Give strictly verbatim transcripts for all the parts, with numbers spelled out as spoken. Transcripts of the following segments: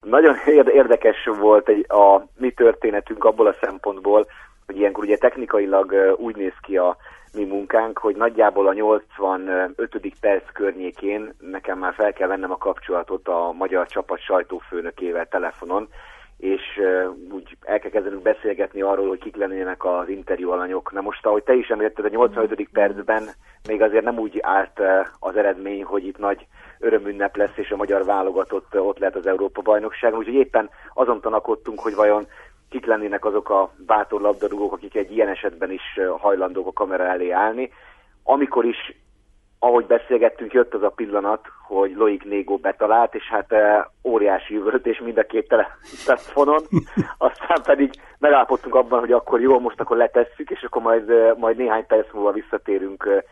Nagyon érdekes volt egy, a mi történetünk abból a szempontból, hogy ilyenkor ugye technikailag úgy néz ki a mi munkánk, hogy nagyjából a nyolcvanötödik perc környékén nekem már fel kell vennem a kapcsolatot a magyar csapat sajtófőnökével telefonon, és úgy el kell kezdenünk beszélgetni arról, hogy kik lennének az interjú alanyok. Na most, ahogy te is említetted, a nyolcvanötödik percben még azért nem úgy állt az eredmény, hogy itt nagy örömünnep lesz, és a magyar válogatott ott lehet az Európa-bajnokságon. Úgyhogy éppen azon tanakodtunk, hogy vajon kik lennének azok a bátor labdarúgók, akik egy ilyen esetben is hajlandók a kamera elé állni. Amikor is, ahogy beszélgettünk, jött az a pillanat, hogy Loic Négó betalált, és hát óriási üvöltés mind a két telefonon. Aztán pedig megállapodtunk abban, hogy akkor jó, most akkor letesszük, és akkor majd, majd néhány perc múlva visszatérünk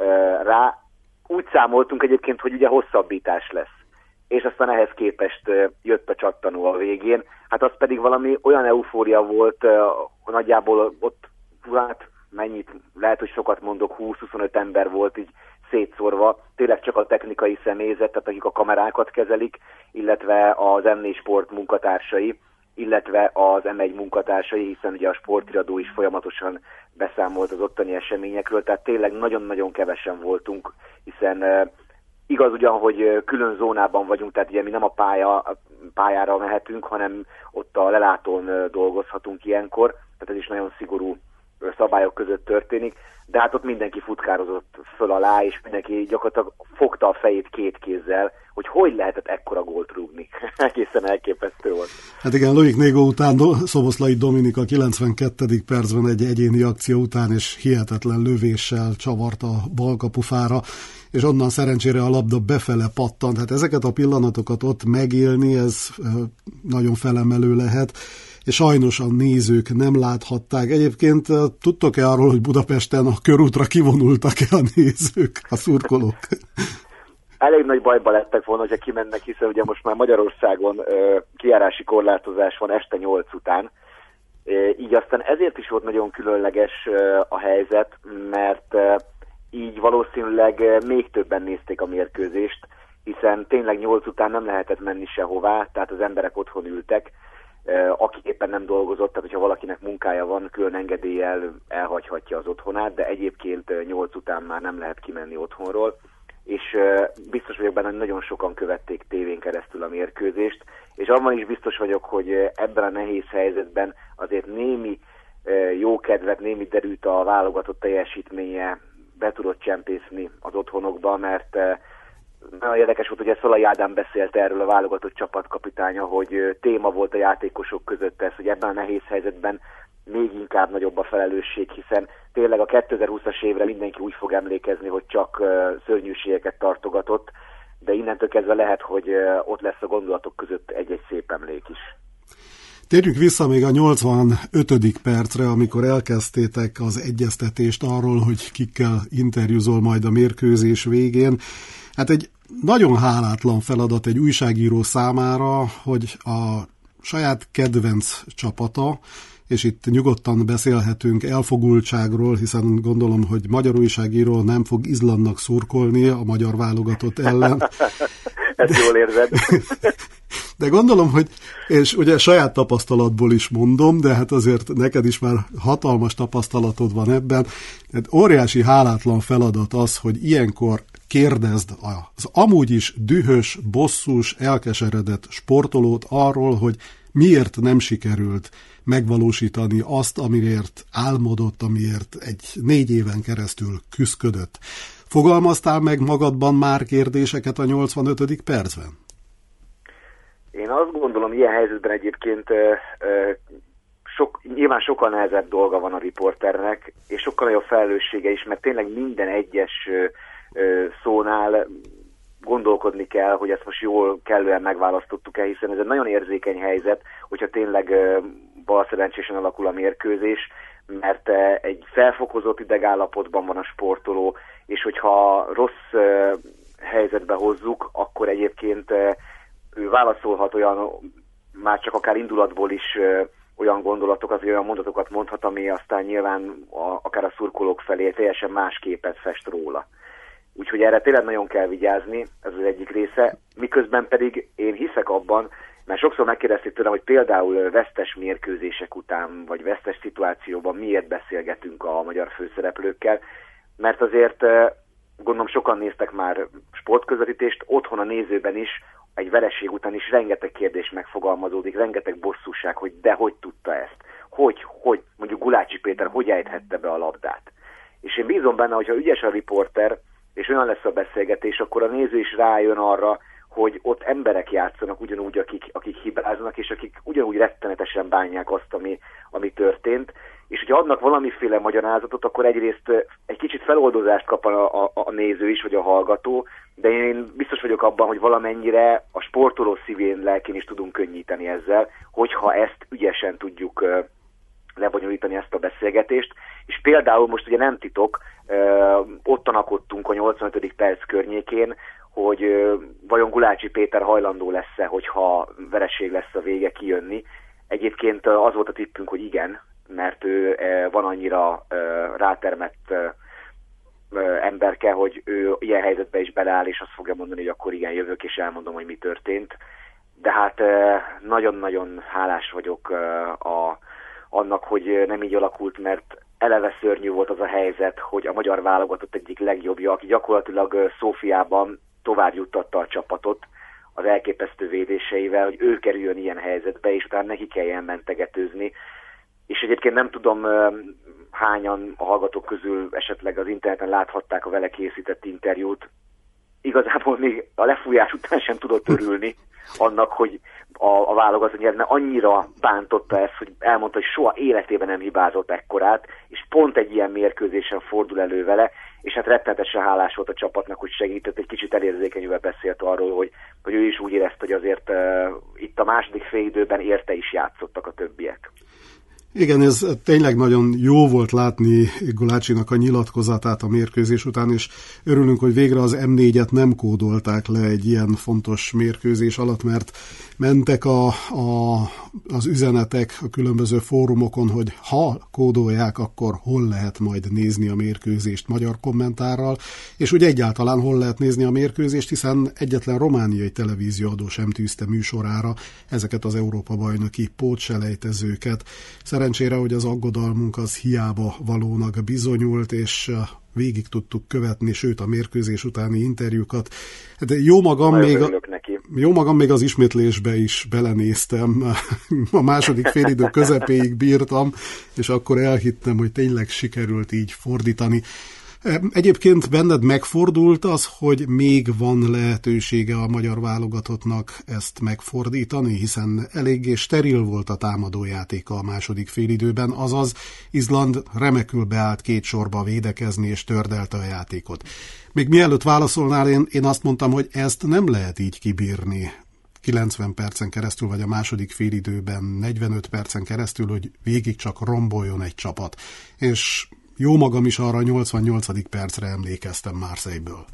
rá. Úgy számoltunk egyébként, hogy ugye hosszabbítás lesz. És aztán ehhez képest jött a csattanó a végén. Hát az pedig valami olyan eufória volt, nagyjából ott, hát mennyit, lehet, hogy sokat mondok, húsz-huszonöt ember volt így szétszórva, tényleg csak a technikai személyzet, tehát akik a kamerákat kezelik, illetve az em négy Sport munkatársai, illetve az em egy munkatársai, hiszen ugye a sportiradó is folyamatosan beszámolt az ottani eseményekről, tehát tényleg nagyon-nagyon kevesen voltunk, hiszen igaz ugyan, hogy külön zónában vagyunk, tehát ugye mi nem a pálya, a pályára mehetünk, hanem ott a lelátón dolgozhatunk ilyenkor, tehát ez is nagyon szigorú szabályok között történik, de hát ott mindenki futkározott föl alá, és mindenki gyakorlatilag fogta a fejét két kézzel, hogy hogy lehetett ekkora gólt rúgni. Egészen elképesztő volt. Hát igen, Loic Négó után Szoboszlai Dominik a kilencvenkettedik percben egy egyéni akció után, és hihetetlen lövéssel csavart a balkapufára, és onnan szerencsére a labda befele pattant. Hát ezeket a pillanatokat ott megélni, ez nagyon felemelő lehet, és sajnos a nézők nem láthatták. Egyébként tudtok-e arról, hogy Budapesten a körútra kivonultak-e a nézők, a szurkolók? Elég nagy bajba lettek volna, hogyha kimennek, hiszen ugye most már Magyarországon ö, kijárási korlátozás van este nyolc után. E, így aztán ezért is volt nagyon különleges ö, a helyzet, mert ö, így valószínűleg még többen nézték a mérkőzést, hiszen tényleg nyolc után nem lehetett menni sehová, tehát az emberek otthon ültek, aki éppen nem dolgozott, tehát hogyha valakinek munkája van, külön engedéllyel elhagyhatja az otthonát, de egyébként nyolc után már nem lehet kimenni otthonról, és biztos vagyok benne, hogy nagyon sokan követték tévén keresztül a mérkőzést, és abban is biztos vagyok, hogy ebben a nehéz helyzetben azért némi jókedvet, némi derűt a válogatott teljesítménye be tudott csempészni az otthonokba, mert nagyon érdekes volt, hogy Szalai Ádám beszélt erről, a válogatott csapatkapitánya, hogy téma volt a játékosok között ez, hogy ebben a nehéz helyzetben még inkább nagyobb a felelősség, hiszen tényleg a kétezer-húszas évre mindenki úgy fog emlékezni, hogy csak szörnyűségeket tartogatott, de innentől kezdve lehet, hogy ott lesz a gondolatok között egy-egy szép emlék is. Térjünk vissza még a nyolcvanötödik percre, amikor elkezdtétek az egyeztetést arról, hogy kikkel interjúzol majd a mérkőzés végén. Hát egy nagyon hálátlan feladat egy újságíró számára, hogy a saját kedvenc csapata, és itt nyugodtan beszélhetünk elfogultságról, hiszen gondolom, hogy magyar újságíró nem fog Izlandnak szurkolni a magyar válogatott ellen. Ezt jól érzed. De gondolom, hogy, és ugye saját tapasztalatból is mondom, de hát azért neked is már hatalmas tapasztalatod van ebben. Tehát óriási hálátlan feladat az, hogy ilyenkor kérdezd az amúgy is dühös, bosszús, elkeseredett sportolót arról, hogy miért nem sikerült megvalósítani azt, amiért álmodott, amiért egy négy éven keresztül küszködött. Fogalmaztál meg magadban már kérdéseket a nyolcvanötödik percben? Én azt gondolom, ilyen helyzetben egyébként sok, nyilván sokkal nehezebb dolga van a riporternek, és sokkal nagyobb felelőssége is, mert tényleg minden egyes szónál gondolkodni kell, hogy ezt most jól, kellően megválasztottuk el, hiszen ez egy nagyon érzékeny helyzet, hogyha tényleg balszerencsésen alakul a mérkőzés, mert egy felfokozott idegállapotban van a sportoló, és hogyha rossz helyzetbe hozzuk, akkor egyébként ő válaszolhat olyan, már csak akár indulatból is olyan gondolatokat, vagy olyan mondatokat mondhat, ami aztán nyilván a, akár a szurkolók felé teljesen más képet fest róla. Úgyhogy erre tényleg nagyon kell vigyázni, ez az egyik része, miközben pedig én hiszek abban, Mert sokszor megkérdezték tőlem, hogy például vesztes mérkőzések után, vagy vesztes szituációban miért beszélgetünk a magyar főszereplőkkel, mert azért gondolom sokan néztek már sportközvetítést, otthon a nézőben is, egy vereség után is rengeteg kérdés megfogalmazódik, rengeteg bosszúság, hogy de hogy tudta ezt? Hogy, hogy, mondjuk Gulácsi Péter, hogy ejthette be a labdát? És én bízom benne, hogyha ügyes a riporter, és olyan lesz a beszélgetés, akkor a néző is rájön arra, hogy ott emberek játszanak ugyanúgy, akik, akik hibáznak, és akik ugyanúgy rettenetesen bánják azt, ami, ami történt. És hogyha adnak valamiféle magyarázatot, akkor egyrészt egy kicsit feloldozást kap a, a, a néző is, vagy a hallgató, de én biztos vagyok abban, hogy valamennyire a sportoló szívén, lelkén is tudunk könnyíteni ezzel, hogyha ezt ügyesen tudjuk lebonyolítani, ezt a beszélgetést. És például most ugye nem titok, ott tanakodtunk a nyolcvanötödik perc környékén, hogy vajon Gulácsi Péter hajlandó lesz-e, hogyha vereség lesz a vége, kijönni. Egyébként az volt a tippünk, hogy igen, mert ő van annyira rátermett emberke, hogy ő ilyen helyzetbe is beleáll, és azt fogja mondani, hogy akkor igen, jövök, és elmondom, hogy mi történt. De hát nagyon-nagyon hálás vagyok a, annak, hogy nem így alakult, mert eleve szörnyű volt az a helyzet, hogy a magyar válogatott egyik legjobbja, aki gyakorlatilag Szófiában tovább juttatta a csapatot az elképesztő védéseivel, hogy ő kerüljön ilyen helyzetbe, és utána neki kelljen mentegetőzni. És egyébként nem tudom, hányan a hallgatók közül esetleg az interneten láthatták a vele készített interjút. Igazából még a lefújás után sem tudott örülni annak, hogy a, a válogatott nyert, mert annyira bántotta ezt, hogy elmondta, hogy soha életében nem hibázott ekkorát, és pont egy ilyen mérkőzésen fordul elő vele, és hát rettenetesen hálás volt a csapatnak, hogy segített, egy kicsit elérzékenyűvel beszélt arról, hogy, hogy ő is úgy érezte, hogy azért uh, itt a második félidőben érte is játszottak a többiek. Igen, ez tényleg nagyon jó volt látni Gulácsinak a nyilatkozatát a mérkőzés után, és örülünk, hogy végre az em négyet nem kódolták le egy ilyen fontos mérkőzés alatt, mert mentek a, a, az üzenetek a különböző fórumokon, hogy ha kódolják, akkor hol lehet majd nézni a mérkőzést magyar kommentárral, és úgy egyáltalán hol lehet nézni a mérkőzést, hiszen egyetlen romániai televízióadó sem tűzte műsorára ezeket az Európa-bajnoki pótselejtezőket. Szerencsére, hogy az aggodalmunk az hiába valónak bizonyult, és végig tudtuk követni, sőt a mérkőzés utáni interjúkat. De jó magam, még a, jó magam még az ismétlésbe is belenéztem. A második félidő közepéig bírtam, és akkor elhittem, hogy tényleg sikerült így fordítani. Egyébként benned megfordult az, hogy még van lehetősége a magyar válogatottnak ezt megfordítani, hiszen eléggé steril volt a támadójátéka a második félidőben, azaz Izland remekül beállt két sorba védekezni és tördelte a játékot. Még mielőtt válaszolnál, én, én azt mondtam, hogy ezt nem lehet így kibírni kilencven percen keresztül, vagy a második félidőben negyvenöt percen keresztül, hogy végig csak romboljon egy csapat. És jó magam is arra a nyolcvannyolcadik percre emlékeztem Marseille-ből.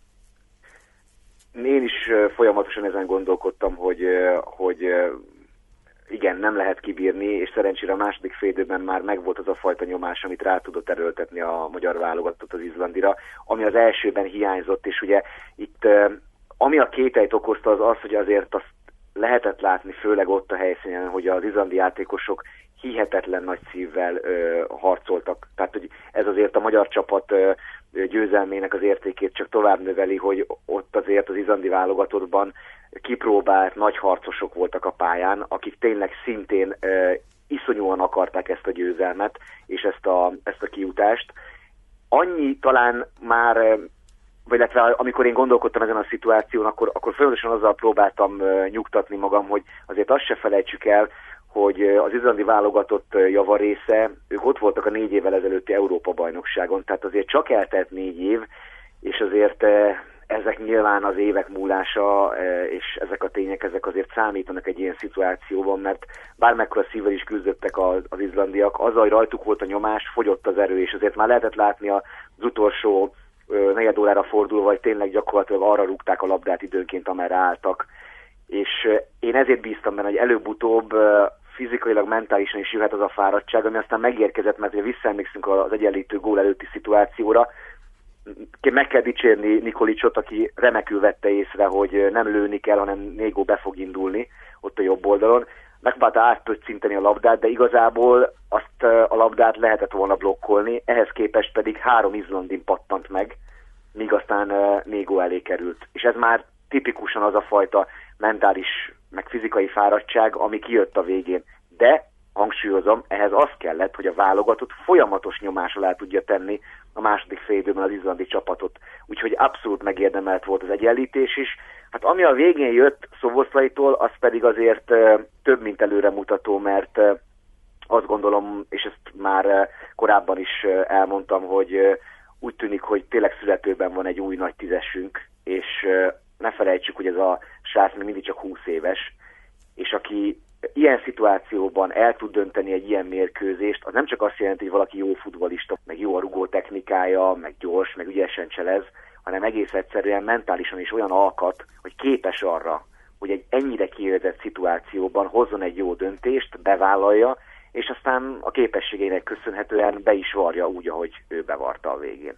Én is folyamatosan ezen gondolkodtam, hogy, hogy igen, nem lehet kibírni, és szerencsére a második félidőben már megvolt az a fajta nyomás, amit rá tudott erőltetni a magyar válogatott az izlandira, ami az elsőben hiányzott, és ugye itt ami a kételyt okozta az az, hogy azért azt lehetett látni, főleg ott a helyszínen, hogy az izlandi játékosok hihetetlen nagy szívvel ö, harcoltak. Tehát, hogy ez azért a magyar csapat ö, győzelmének az értékét csak tovább növeli, hogy ott azért az izlandi válogatottban kipróbált nagy harcosok voltak a pályán, akik tényleg szintén ö, iszonyúan akarták ezt a győzelmet és ezt a, ezt a kijutást. Annyi talán már, vagy illetve amikor én gondolkodtam ezen a szituáción, akkor, akkor folyamatosan azzal próbáltam ö, nyugtatni magam, hogy azért azt se felejtsük el, hogy az izlandi válogatott javarésze, ők ott voltak a négy évvel ezelőtti Európa-bajnokságon, tehát azért csak eltelt négy év, és azért ezek nyilván az évek múlása, és ezek a tények, ezek azért számítanak egy ilyen szituációban, mert bármekkora szívvel is küzdöttek az, az izlandiak, azzal, hogy rajtuk volt a nyomás, fogyott az erő, és azért már lehetett látni az utolsó negyed órára fordulva, hogy tényleg gyakorlatilag arra rúgták a labdát időnként, amerre álltak. És én ezért bíztam benne, hogy előbb-utóbb fizikailag, mentálisan is jöhet az a fáradtság, ami aztán megérkezett, mert ugye visszaemlékszünk az egyenlítő gól előtti szituációra, meg kell dicsérni Nikolicsot, aki remekül vette észre, hogy nem lőni kell, hanem Négó be fog indulni ott a jobb oldalon. Megpróbálta átpöccinteni a labdát, de igazából azt a labdát lehetett volna blokkolni, ehhez képest pedig három izlandin pattant meg, míg aztán Négó elé került. És ez már tipikusan az a fajta mentális, meg fizikai fáradtság, ami kijött a végén. De, hangsúlyozom, ehhez az kellett, hogy a válogatott folyamatos nyomás alá tudja tenni a második félidőben az izlandi csapatot. Úgyhogy abszolút megérdemelt volt az egyenlítés is. Hát ami a végén jött Szoboszlaitól, az pedig azért uh, több, mint előremutató, mert uh, azt gondolom, és ezt már uh, korábban is uh, elmondtam, hogy uh, úgy tűnik, hogy tényleg születőben van egy új nagy tízesünk, és uh, ne felejtsük, hogy ez a srác még mindig csak húsz éves, és aki ilyen szituációban el tud dönteni egy ilyen mérkőzést, az nem csak azt jelenti, hogy valaki jó futballista, meg jó a rugó technikája, meg gyors, meg ügyesen cselez, hanem egész egyszerűen mentálisan is olyan alkat, hogy képes arra, hogy egy ennyire kiélezett szituációban hozzon egy jó döntést, bevállalja, és aztán a képességeinek köszönhetően be is varja úgy, ahogy ő bevarta a végén.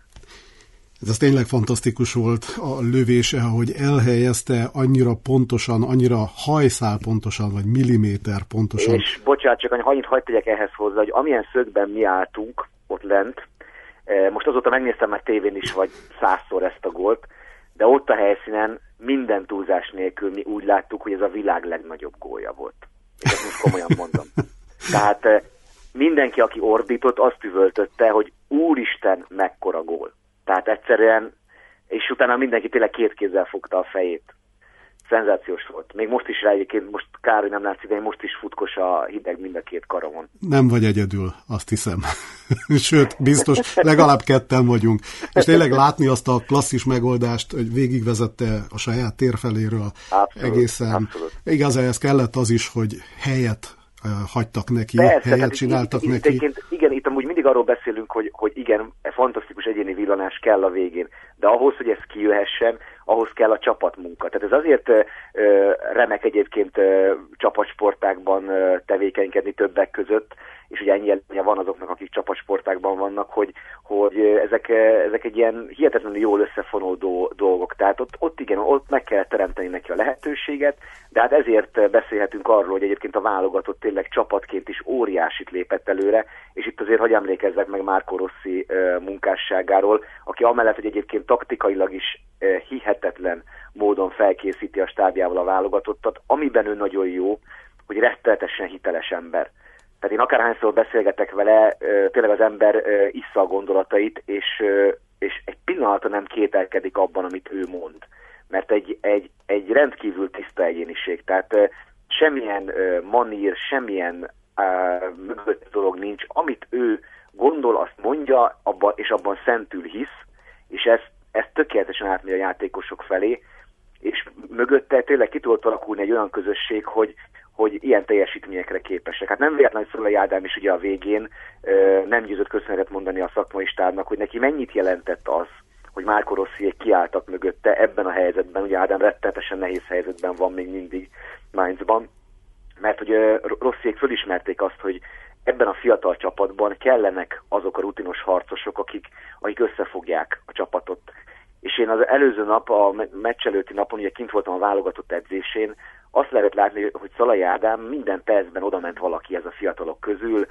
Ez tényleg fantasztikus volt a lövése, ahogy elhelyezte annyira pontosan, annyira hajszál pontosan, vagy milliméter pontosan. És bocsánat, csak annyit hagyd tegyek ehhez hozzá, hogy amilyen szögben mi álltunk ott lent, most azóta megnéztem már tévén is, vagy százszor ezt a gólt, de ott a helyszínen minden túlzás nélkül mi úgy láttuk, hogy ez a világ legnagyobb gólja volt. És ezt most komolyan mondom. Tehát mindenki, aki ordított, azt üvöltötte, hogy úristen, mekkora gól. Tehát egyszerűen, és utána mindenki tényleg két kézzel fogta a fejét. Szenzációs volt. Még most is rá egyébként, most kár, hogy nem látszik, de most is futkos a hideg mind a két karomon. Nem vagy egyedül, azt hiszem. Sőt, biztos, legalább ketten vagyunk. És tényleg látni azt a klasszis megoldást, hogy végigvezette a saját térfeléről. Abszolút, egészen. Abszolút. Igaz, ehhez kellett az is, hogy helyet hagytak neki, Persze, helyet csináltak itt, neki. Itt, igen, itt amúgy mindig arról beszélünk, hogy, hogy igen, fantasztikus egyéni villanás kell a végén, de ahhoz, hogy ez kijöhessen, ahhoz kell a csapatmunka. Tehát ez azért ö, remek egyébként ö, csapatsportákban ö, tevékenykedni többek között, és ugye ennyi előnye van azoknak, akik csapatsportákban vannak, hogy, hogy ezek, ezek egy ilyen hihetetlenül jól összefonódó dolgok. Tehát ott, ott igen, ott meg kell teremteni neki a lehetőséget, de hát ezért beszélhetünk arról, hogy egyébként a válogatott tényleg csapatként is óriásit lépett előre, és itt azért hagy emlékezzek meg Marco Rossi munkásságáról, aki amellett, hogy egyébként taktikailag is hihetetlen módon felkészíti a stábjával a válogatottat, amiben ő nagyon jó, hogy rettenetesen hiteles ember. Tehát én akárhányszor beszélgetek vele, tényleg az ember issza a gondolatait, és, és egy pillanatra nem kételkedik abban, amit ő mond. Mert egy, egy, egy rendkívül tiszta egyéniség. Tehát semmilyen manír, semmilyen mögött dolog nincs. Amit ő gondol, azt mondja, abba, és abban szentül hisz, és ezt, ezt tökéletesen átmegy a játékosok felé, és mögötte tényleg ki tudott alakulni egy olyan közösség, hogy hogy ilyen teljesítményekre képesek. Hát nem véletlen, hogy Szalai Ádám is ugye a végén ö, nem győzött köszönetet mondani a szakmai stábnak, hogy neki mennyit jelentett az, hogy Marco Rossiék kiálltak mögötte ebben a helyzetben. Ugye Ádám rettenetesen nehéz helyzetben van még mindig Mainzban, mert hogy Rossiék fölismerték azt, hogy ebben a fiatal csapatban kellenek azok a rutinos harcosok, akik, akik összefogják a csapatot. És én az előző nap, a meccs előtti napon, ugye kint voltam a válogatott edzésén, azt lehet látni, hogy Szalai Ádám minden percben odament valaki ez a fiatalok közül,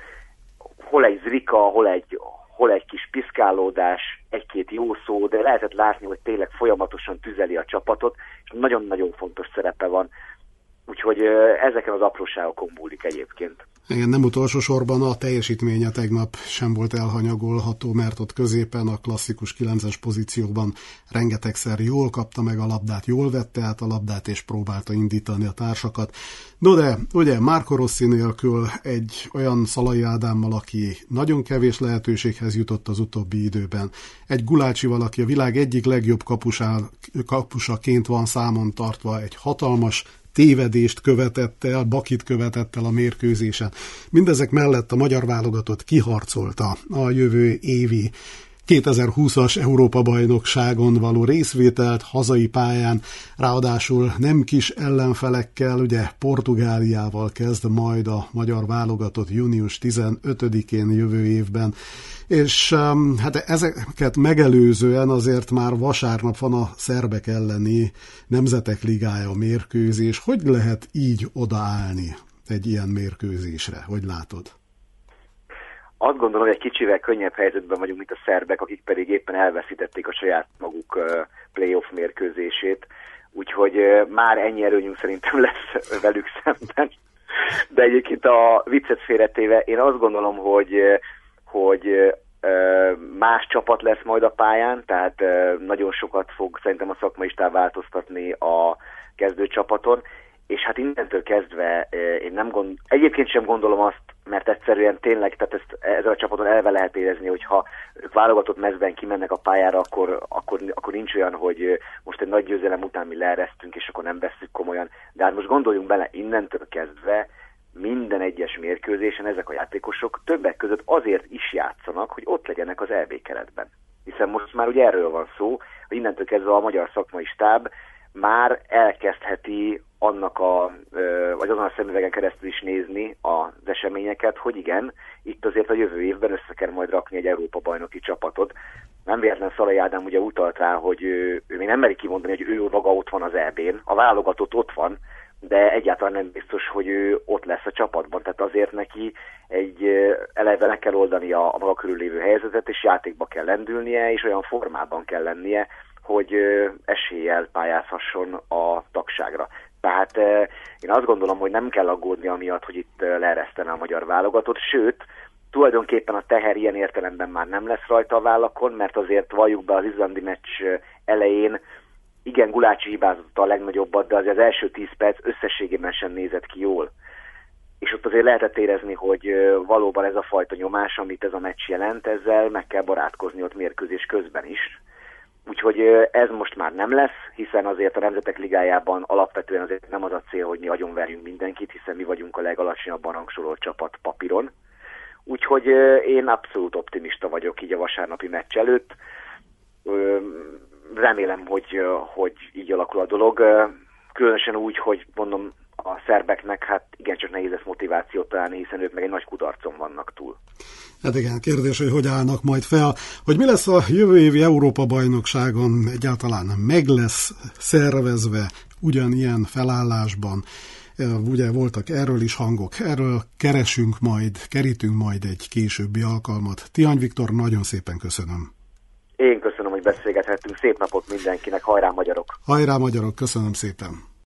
hol egy zrika, hol egy, hol egy kis piszkálódás, egy-két jó szó, de lehetett látni, hogy tényleg folyamatosan tüzeli a csapatot, és nagyon-nagyon fontos szerepe van. Úgyhogy ezeken az apróságokon múlik egyébként. Igen, nem utolsó sorban a teljesítménye tegnap sem volt elhanyagolható, mert ott középen a klasszikus kilences pozícióban rengetegszer jól kapta meg a labdát, jól vette át a labdát, és próbálta indítani a társakat. No de, ugye Marco Rossi nélkül egy olyan Szalai Ádámmal, aki nagyon kevés lehetőséghez jutott az utóbbi időben, egy Gulácsival, aki a világ egyik legjobb kapusá, kapusaként van számon tartva, egy hatalmas tévedést követett el, bakit követett el a mérkőzésen. Mindezek mellett a magyar válogatott kiharcolta a jövő évi kétezer-húszas Európa-bajnokságon való részvételt hazai pályán, ráadásul nem kis ellenfelekkel, ugye Portugáliával kezd majd a magyar válogatott június tizenötödikén jövő évben, és hát ezeket megelőzően azért már vasárnap van a szerbek elleni Nemzetek Ligája mérkőzés. Hogy lehet így odaállni egy ilyen mérkőzésre? Hogy látod? Azt gondolom, hogy egy kicsivel könnyebb helyzetben vagyunk, mint a szerbek, akik pedig éppen elveszítették a saját maguk playoff mérkőzését. Úgyhogy már ennyi erőnyünk szerintem lesz velük szemben. De egyébként a viccet félretéve, én azt gondolom, hogy, hogy más csapat lesz majd a pályán, tehát nagyon sokat fog szerintem a szakmai stáb változtatni a kezdőcsapaton, és hát innentől kezdve én nem gond... egyébként sem gondolom azt, mert egyszerűen tényleg, tehát ezt, ezzel a csapaton elve lehet érezni, hogy ha ők válogatott mezben kimennek a pályára, akkor, akkor, akkor nincs olyan, hogy most egy nagy győzelem után mi leeresztünk, és akkor nem vesszük komolyan. De hát most gondoljunk bele, innentől kezdve minden egyes mérkőzésen ezek a játékosok többek között azért is játszanak, hogy ott legyenek az é bé keretben. Hiszen most már ugye erről van szó, hogy innentől kezdve a magyar szakmai stáb már elkezdheti annak a, vagy azon a szemüvegen keresztül is nézni az eseményeket, hogy igen, itt azért a jövő évben össze kell majd rakni egy Európa-bajnoki csapatot. Nem véletlen Szalai Ádám ugye utalt rá, hogy ő, ő még nem meri kimondani, hogy ő maga ott van az é bén, a válogatott ott van, de egyáltalán nem biztos, hogy ő ott lesz a csapatban. Tehát azért neki egy eleve le kell oldani a, a maga körül lévő helyzetet, és játékba kell lendülnie, és olyan formában kell lennie, hogy eséllyel pályázhasson a tagságra. Tehát én azt gondolom, hogy nem kell aggódni amiatt, hogy itt leeresztene a magyar válogatott, sőt, tulajdonképpen a teher ilyen értelemben már nem lesz rajta a vállakon, mert azért valljuk be az izlandi meccs elején, igen, Gulácsi hibázott a legnagyobbat, de azért az első tíz perc összességében sem nézett ki jól. És ott azért lehetett érezni, hogy valóban ez a fajta nyomás, amit ez a meccs jelent, ezzel meg kell barátkozni ott mérkőzés közben is. Úgyhogy ez most már nem lesz, hiszen azért a Nemzetek Ligájában alapvetően azért nem az a cél, hogy mi agyonverjünk mindenkit, hiszen mi vagyunk a legalacsonyabban rangsorolt csapat papíron. Úgyhogy én abszolút optimista vagyok így a vasárnapi meccs előtt. Remélem, hogy, hogy így alakul a dolog. Különösen úgy, hogy mondom, a szerbeknek hát igencsak nehéz lesz motivációt találni, hiszen ők meg egy nagy kudarcon vannak túl. Hát igen, kérdés, hogy hogy állnak majd fel. Hogy mi lesz a jövő évi Európa-bajnokságon, egyáltalán meg lesz szervezve ugyanilyen felállásban. Ugye voltak erről is hangok, erről keresünk majd, kerítünk majd egy későbbi alkalmat. Tihany Viktor, nagyon szépen köszönöm. Én köszönöm, hogy beszélgethettünk. Szép napot mindenkinek, hajrá magyarok! Hajrá magyarok, köszönöm szépen!